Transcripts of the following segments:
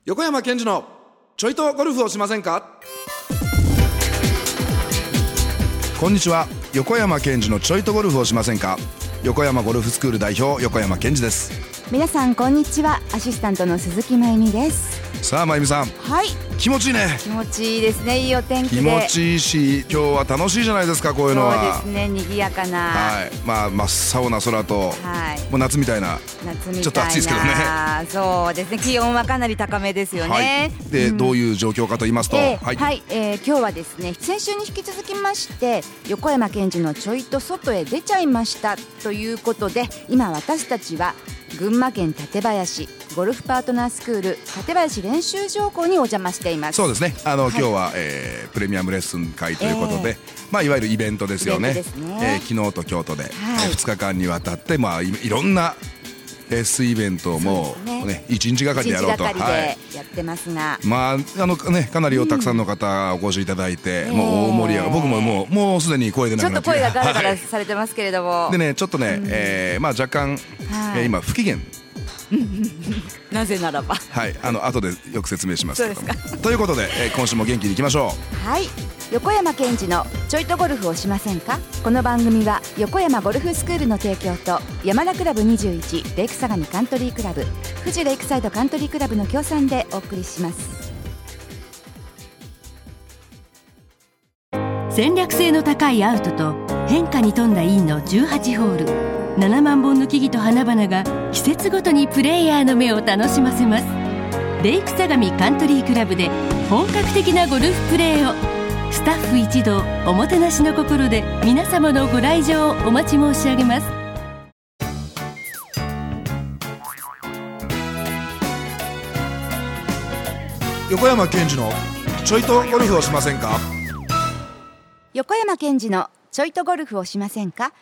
横山健二のちょいとゴルフをしませんか。こんにちは、横山健二のちょいとゴルフをしませんか。横山ゴルフスクール代表、横山健二です。 皆さんこんにちは、アシスタントの鈴木真由美です。 さあ真由美さん、 はい、 気持ちいいね。 気持ちいいですね。いいお天気で気持ちいいし、今日は楽しいじゃないですか、こういうのは。 そうですね、賑やかな、 はい、まあ真っ青な空と、 はい、 もう夏みたいな、ちょっと暑いですけどね。 そうですね、気温はかなり高めですよね、はい、 で、どういう状況かと言いますと、 はい、今日はですね、先週に引き続きまして横山健二のちょいと外へ出ちゃいましたということで、今私たちは群馬県館林ゴルフパートナースクール館林練習場校にお邪魔しています。 そうですね、今日は、プレミアムレッスン会ということで、いわゆるイベントですよね。昨日と京都で、2日間にわたって、いろんなレッスンイベントをもうね、1日がかりでやろうと、 1日がかりでやってますが、 かなりたくさんの方お越しいただいて、もう大盛り上がり、僕ももうすでに声出なくなって、 ちょっと声がガラガラされてますけれども、 でね、ちょっとね、若干、今不機嫌なぜならば、 はい、後でよく説明しますけども。 そうですか。 ということで、今週も元気にいきましょう。はい、横山健二のちょいとゴルフをしませんか。この番組は横山ゴルフスクールの提供と山田クラブ21レイク相模カントリークラブ、富士レイクサイドカントリークラブの協賛でお送りします。 戦略性の高いアウトと変化に富んだインの18ホール、7万本の木々と花々が季節ごとにプレイヤーの目を楽しませます。レイク相模カントリークラブで本格的なゴルフプレーを、スタッフ一同おもてなしの心で皆様のご来場をお待ち申し上げます。 横山健二のちょいとゴルフをしませんか。 横山健二のちょいとゴルフをしませんか。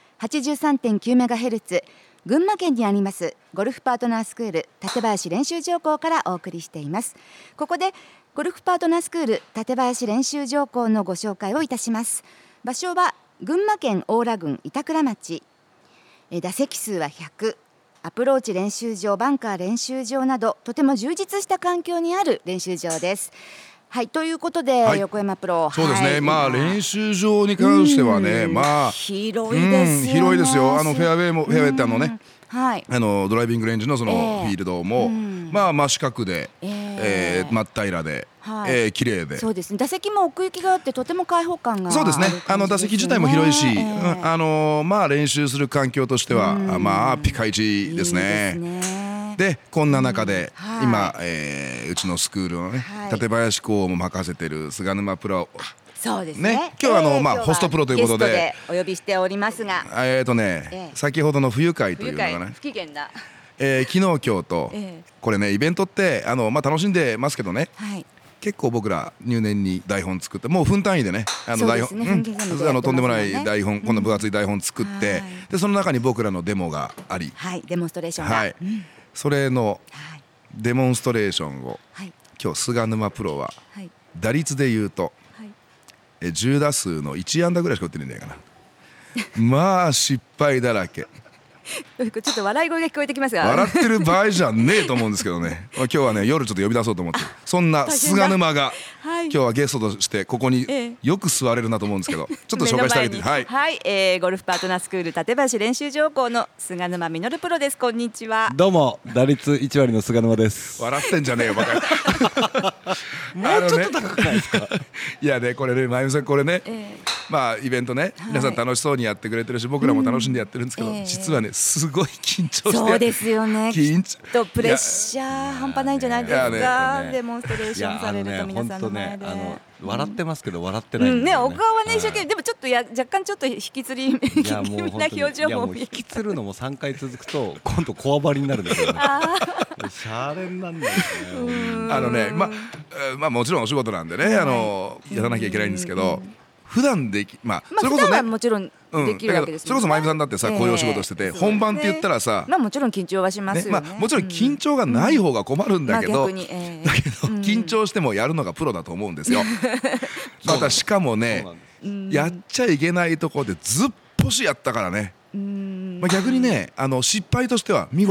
83.9MHz 群馬県にありますゴルフパートナースクール館林練習場校からお送りしています。ここでゴルフパートナースクール館林練習場校のご紹介をいたします。場所は群馬県邑楽郡板倉町、打席数は100、アプローチ練習場、バンカー練習場などとても充実した環境にある練習場です。はい、ということで、横山プロ、 そうですね、練習場に関してはね、 広いですよね。 広いですよ。フェアウェイも、フェアウェイってはい、 ドライビングレンジのそのフィールドも、真四角で、真っ平らで、綺麗で、 そうですね、打席も奥行きがあってとても開放感がある感じですね。 そうですね、打席自体も広いし、練習する環境としては、ピカイチですね。 いいですね。 でこんな中で、今、うちのスクールのね、館林校も任せてる菅沼プロ、 そうですね、 今日はホストプロということでゲストでお呼びしておりますが、 先ほどの冬会というのがね、 不機嫌だ、 昨日今日と、これね、イベントって楽しんでますけどね、結構僕ら入念に台本作って、もう分単位でね、台本、とんでもない台本、この分厚い台本作って、でその中に僕らのデモがあり、 デモンストレーションが、 それのデモンストレーションを、今日菅沼プロは打率でいうと、10打数の1安打ぐらいしか打ってないんじゃないかな。失敗だらけ。 ちょっと笑い声が聞こえてきますが、 笑ってる場合じゃねえと思うんですけどね。今日はね、夜ちょっと呼び出そうと思って、そんな菅沼が今日はゲストとしてここによく座れるなと思うんですけど、ちょっと紹介してあげて。 ゴルフパートナースクール館林練習場校の菅沼実プロです。こんにちは。 どうも、打率1割の菅沼です。 笑ってんじゃねえよバカ。 もうちょっと高くないですか。 いやね、これね、真由美さん、これね、イベントね、皆さん楽しそうにやってくれてるし、僕らも楽しんでやってるんですけど、実はね、すごい緊張して、 そうですよね、きっとプレッシャー半端ないんじゃないですか。デモンストレーションされると皆さんの前で、 笑ってますけど笑ってないんね、お顔はね一生懸命、でもちょっっと若干ちょっと引きつり気味な表情も見える。 引きつるのも3回続くと今度こわばりになるんですよね。シャーレンなんですね。もちろんお仕事なんでね、やらなきゃいけないんですけど、普段できそれこそね、 もちろんできるわけですもんね。 それこそ真由美さんだってさ、こういうお仕事してて本番って言ったらさ、 もちろん緊張はしますよね。 もちろん緊張がない方が困るんだけど、緊張してもやるのがプロだと思うんですよ。またしかもね、やっちゃいけないところでずっぽしやったからね。逆にね、失敗としては見事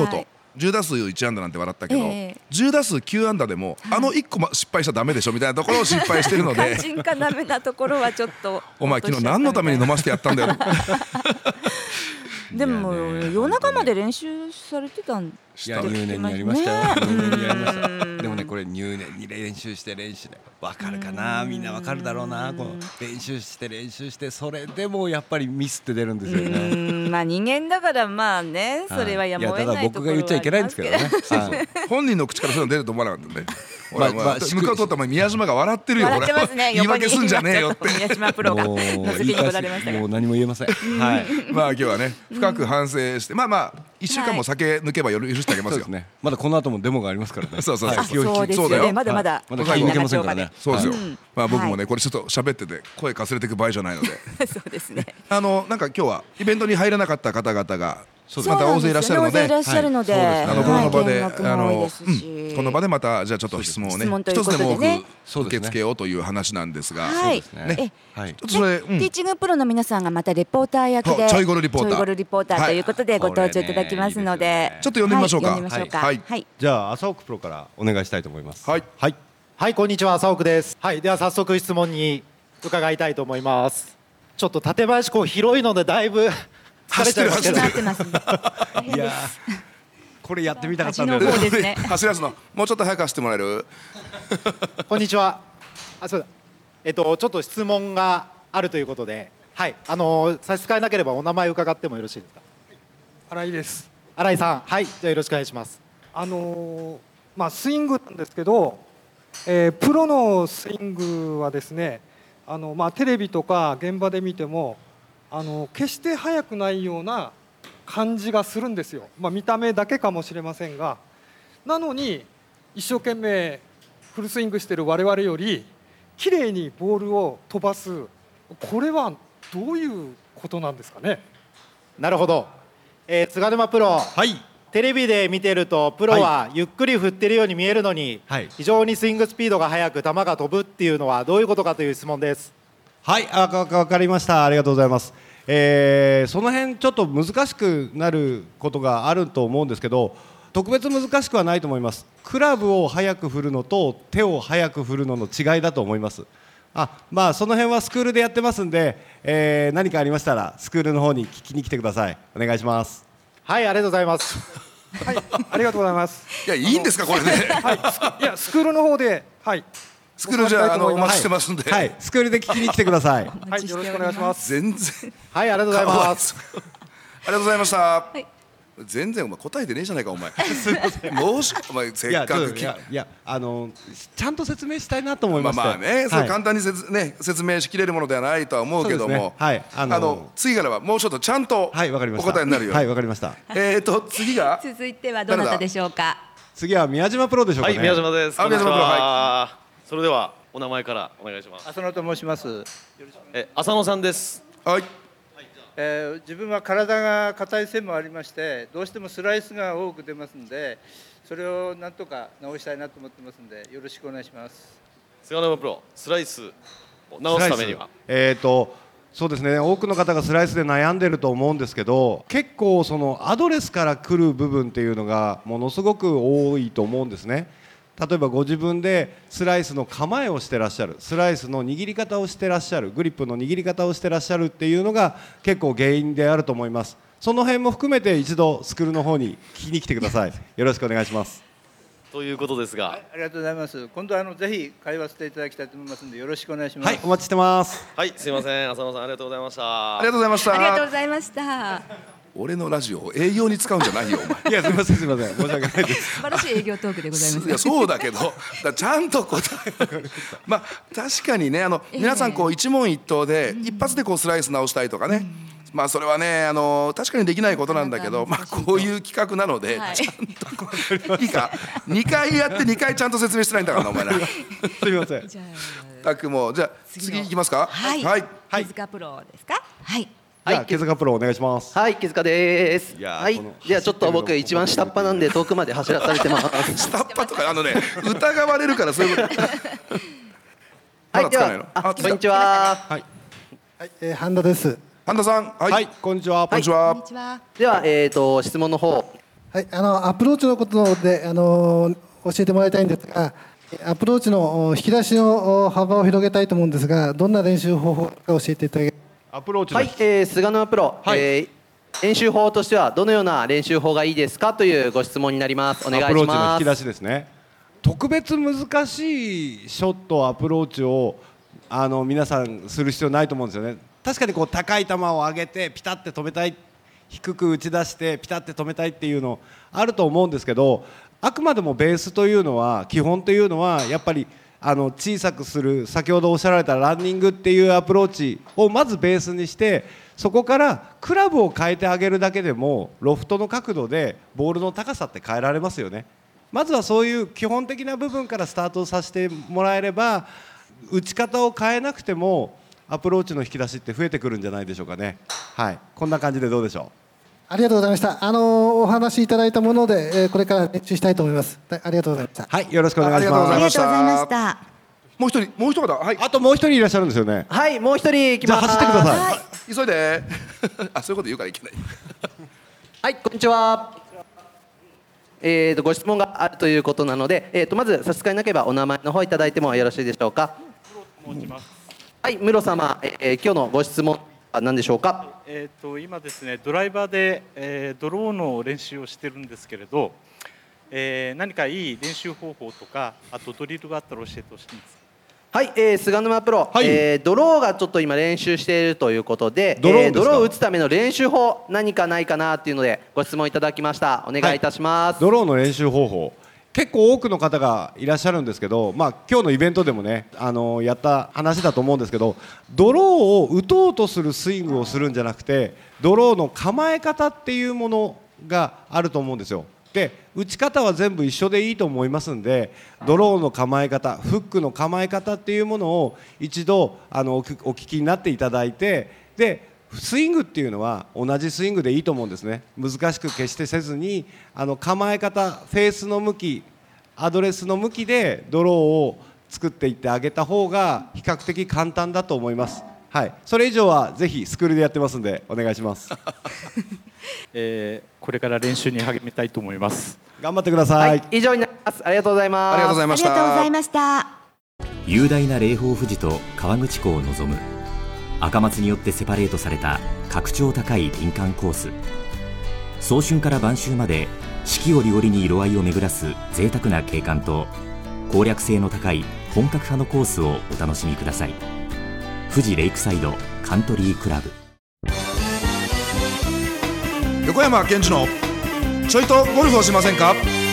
10打数1安打なんて笑ったけど、10打数9安打でも1個失敗しちゃダメでしょみたいなところを心配してるので、 肝心かダメなところはちょっとお前昨日何のために飲ませてやったんだよでも夜中まで練習されてたんいや入念にやりましたよ、でもねこれ入念に練習して分かるかな、みんな分かるだろうな、この練習してそれでもやっぱりミスって出るんですよね。 まあ人間だからまあね、それはやむを得ないところはありますけど、 僕が言っちゃいけないんですけどね本人の口からそういうの出ると思わなかったんで、向かうとったら宮島が笑ってるよ。 笑ってますね。 言い訳すんじゃねえよって宮島プロがのぞきに来られましたが、 もう何も言えません。はい。 まあ今日はね深く反省して、まあ1週間も酒抜けば許してあげますよ。 まだこの後もデモがありますからね。 そうそうですよね。まだまだ気抜けませんからね。 そうですよ。まあ僕もねこれちょっと喋ってて声かすれていく場合じゃないので。 そうですね。 なんか今日はイベントに入らなかった方々がまた大勢いらっしゃるので、この場でまたじゃあちょっと質問をね一つでも多く受け付けようという話なんですが、 ティーチングプロの皆さんがまたレポーター役でちょいゴルリポーターということでご登場いただきますので、 ちょっと呼んでみましょうか。 じゃあ朝奥プロからお願いしたいと思います。 はい、こんにちは、朝奥です。はい、では早速質問に伺いたいと思います。ちょっと館林港広いのでだいぶ疲れちゃいますけど。 いやこれやってみたかったんだよね。走らすのもうちょっと早く走ってもらえる？ こんにちは。そうだ。ちょっと質問があるということで、はい、差し支えなければお名前伺ってもよろしいですか？ 新井です。 新井さん、はい、じゃあよろしくお願いします。 スイングなんですけど、プロのスイングはですね、テレビとか現場で見ても決して速くないような感じがするんですよ。見た目だけかもしれませんが、なのに一生懸命フルスイングしている我々より綺麗にボールを飛ばす、これはどういうことなんですかね？ なるほど。菅沼プロ、テレビで見てるとプロはゆっくり振ってるように見えるのに、非常にスイングスピードが速く球が飛ぶっていうのはどういうことかという質問です。 はい、わかりました。ありがとうございます。その辺ちょっと難しくなることがあると思うんですけど、特別難しくはないと思います。クラブを速く振るのと手を速く振るのの違いだと思います。その辺はスクールでやってますんで、何かありましたらスクールの方に聞きに来てください。お願いします。 はい、ありがとうございます。 はい、ありがとうございます。 いや、いいんですかこれね。 いや、スクールの方で、 スクールじゃお待ちしてますんで、 スクールで聞きに来てください。 はい、よろしくお願いします。 全然。 はい、ありがとうございます。 ありがとうございました。全然お前答えてねえじゃないかお前。すみません。お前せっかくちゃんと説明したいなと思いまして。 まあね、そう簡単に説明しきれるものではないとは思うけども、次からはもうちょっとちゃんとお答えになるように。 はい、わかりました。 次が続いてはどなたでしょうか。 次は宮島プロでしょうかね。 はい、宮島です。 宮島プロ、 はい。それではお名前からお願いします。 浅野と申します。 浅野さんです。 はい。 自分は体が硬い線もありまして、どうしてもスライスが多く出ますので、それをなんとか直したいなと思ってますので、よろしくお願いします。 菅沼プロ、スライスを直すためには、 そうですね、多くの方がスライスで悩んでると思うんですけど、結構そのアドレスから来る部分っていうのがものすごく多いと思うんですね。例えばご自分でスライスの構えをしてらっしゃる、スライスの握り方をしてらっしゃる、グリップの握り方をしてらっしゃるっていうのが結構原因であると思います。その辺も含めて一度スクールの方に聞きに来てください。よろしくお願いします。 ということですが、 ありがとうございます。今度ぜひ会話していただきたいと思いますので、よろしくお願いします。 はい、お待ちしてます。 はい、すいません、浅野さんありがとうございました。 ありがとうございました。 ありがとうございました。 俺のラジオを営業に使うんじゃないよお前。 いや、すみません申し訳ないです。 素晴らしい営業トークでございます。 いやそうだけど、ちゃんと答え確かにね、皆さん一問一答で一発でスライス直したいとかね、それはね確かにできないことなんだけど、こういう企画なのでちゃんといいか、2回やって2回ちゃんと説明してないんだからなお前な。 すみません。 たくもじゃあ次いきますか。 はい。手塚プロですか。はい。 じゃあ手塚プロお願いします。 はい、手塚です。はい。ではちょっと僕一番下っ端なんで遠くまで走らされてます。 下っ端とか疑われるからそういうこと。 はい、ではこんにちは。 はい。半田です。 半田さん。 はい、こんにちは。 こんにちは。 では質問の方、 はい、アプローチのことで教えてもらいたいんですが、アプローチの引き出しの幅を広げたいと思うんですが、どんな練習方法か教えていただけますか。 アプローチはい、菅沼プロ、練習法としてはどのような練習法がいいですかというご質問になります。お願いします。 アプローチの引き出しですね。特別難しいショット、アプローチを皆さんする必要ないと思うんですよね。確かにこう高い球を上げてピタッて止めたい、低く打ち出してピタッて止めたいっていうのあると思うんですけど、あくまでもベースというのは、基本というのはやっぱり小さくする、先ほどおっしゃられたランニングっていうアプローチをまずベースにして、そこからクラブを変えてあげるだけでもロフトの角度でボールの高さって変えられますよね。まずはそういう基本的な部分からスタートさせてもらえれば、打ち方を変えなくてもアプローチの引き出しって増えてくるんじゃないでしょうかね。はい、こんな感じでどうでしょう。 ありがとうございました。お話しいただいたもので、これから練習したいと思います。ありがとうございました。 はい、よろしくお願いします。 ありがとうございました。 もう一方、はい。 あともう一人いらっしゃるんですよね。 はい、もう一人行きます。 じゃあ走ってください。 はい、急いで。あ、そういうこと言うからいけない。 はい、こんにちは。ご質問があるということなので、まず差し支えなければお名前の方いただいてもよろしいでしょうか。はい、室様、今日のご質問は何でしょうか。 今ですね、ドライバーで、ドローの練習をしてるんですけれど、何かいい練習方法とか、あとドリルがあったら教えてほしいんです。 はい、菅沼プロ、ドローがちょっと今練習しているということで、 ドローを打つための練習法何かないかなっていうのでご質問いただきました。お願いいたします。 ドローの練習方法、結構多くの方がいらっしゃるんですけど、今日のイベントでもね、やった話だと思うんですけど、ドローを打とうとするスイングをするんじゃなくて、ドローの構え方っていうものがあると思うんですよ。で、打ち方は全部一緒でいいと思いますんで、ドローの構え方、フックの構え方っていうものを一度お聞きになっていただいて、でスイングっていうのは同じスイングでいいと思うんですね。難しく決してせずに、構え方、フェースの向き、アドレスの向きでドローを作っていってあげた方が比較的簡単だと思います。はい、それ以上はぜひスクールでやってますんでお願いします。 これから練習に励みたいと思います。 頑張ってください。 はい、以上になります。ありがとうございます。 ありがとうございました。 ありがとうございました。 雄大な霊峰富士と河口湖を望む赤松によってセパレートされた格調高い林間コース。早春から晩秋まで四季折々に色合いを巡らす贅沢な景観と攻略性の高い本格派のコースをお楽しみください。富士レイクサイドカントリークラブ。 横山健二のちょいとゴルフをしませんか。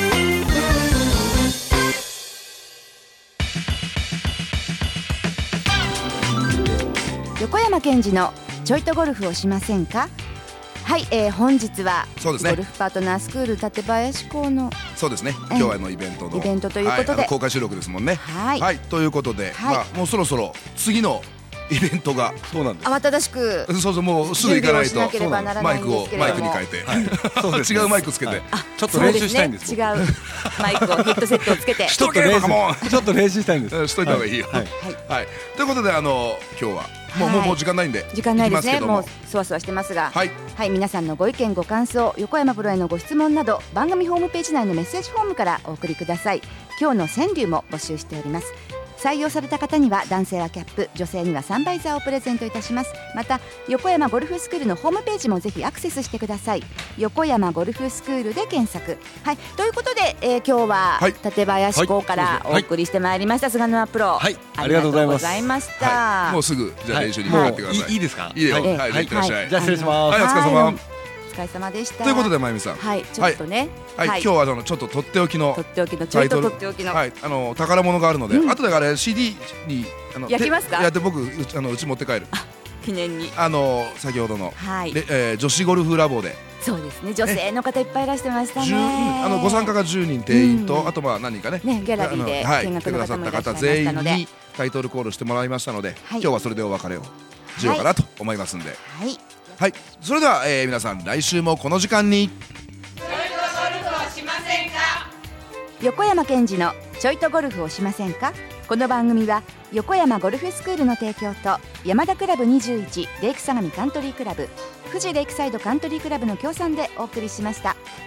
横山健二のちょいとゴルフをしませんか。はい、本日はそうですね、 ゴルフパートナースクール館林校のそうですね、今日のイベントのイベントということで、 公開収録ですもんね。 はい、 はい、ということで、もうそろそろ次のイベントがそうなんです。 慌ただしくそうもうすぐ行かないとマイクに変えて、違うマイクつけてちょっと練習したいんです。 違うマイクをヘッドセットをつけてちょっと練習したいんです。 しといた方がいいよ。はい、ということで今日はもう時間ないんで、 時間ないですね。もうそわそわしてますが、はい、皆さんのご意見ご感想、横山プロへのご質問など番組ホームページ内のメッセージフォームからお送りください。今日の川柳も募集しております。採用された方には男性はキャップ、女性にはサンバイザーをプレゼントいたします。また横山ゴルフスクールのホームページもぜひアクセスしてください。横山ゴルフスクールで検索。はい、ということで、今日は館林校からお送りしてまいりました。菅沼プロ、 ありがとうございました。 もうすぐじゃあ練習に向かってください。 いいですか。 いいよ。はい、いってらっしゃい。 じゃあ失礼します。 はい、お疲れ様。 お疲れ様でした。 ということでまゆみさん、 はい、ちょっとね、 はい、今日はちょっととっておきのちょいととっておきの宝物があるので、後であれ CD に焼きますか。 やって僕うち持って帰る。 記念に先ほどの女子ゴルフラボで。 そうですね、女性の方いっぱいいらしてましたね。 ご参加が10人定員と、あと何人かね、 ギャラリーで見学の方もいらっしゃいましたので、 全員にタイトルコールしてもらいましたので、今日はそれでお別れをしようかなと思いますんで。はい、それでは皆さん来週もこの時間にちょいとゴルフをしませんか。 横山健二のちょいとゴルフをしませんか。この番組は横山ゴルフスクールの提供と山田クラブ21レイク相模カントリークラブ、富士レイクサイドカントリークラブの協賛でお送りしました。